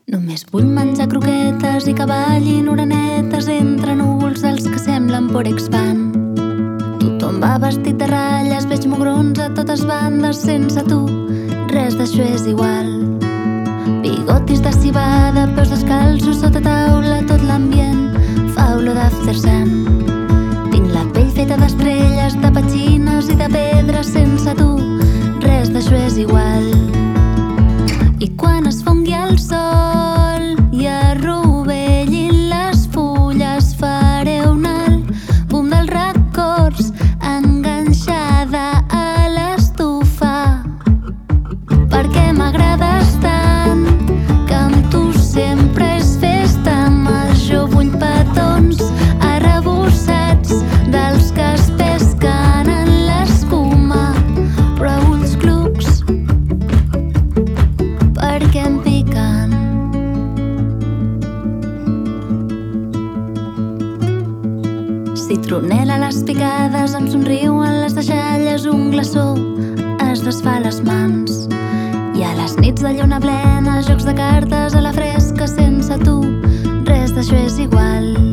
Només vull menjar croquetes i que ballin orenetes entre núvols dels que semblen Porex fan. Tothom va vestit de ratlles, veig mugrons a totes bandes. Sense tu, res d'això és igual. Bigotis de civada, peus descalços sota taula, tot l'ambient fa olor d'after sun. Tinc la pell feta d'estrelles, de petxines i de pedra. Sense tu, res d'això és igual. I quan es fongui el sol i arrovellin les fulles, faré un àlbum dels records enganxada a l'estufa. Perquè m'agrades tant que amb tu sempre és festa major. Vull petons arrebossats dels que es pesquen en l'escuma, però uns clubs perquè em piquen. Citronela a les picades, em somriuen les deixalles, un glaçó es desfà a les mans. I a les nits de lluna plena, jocs de cartes a la fresca. Sense tu, res d'això és igual.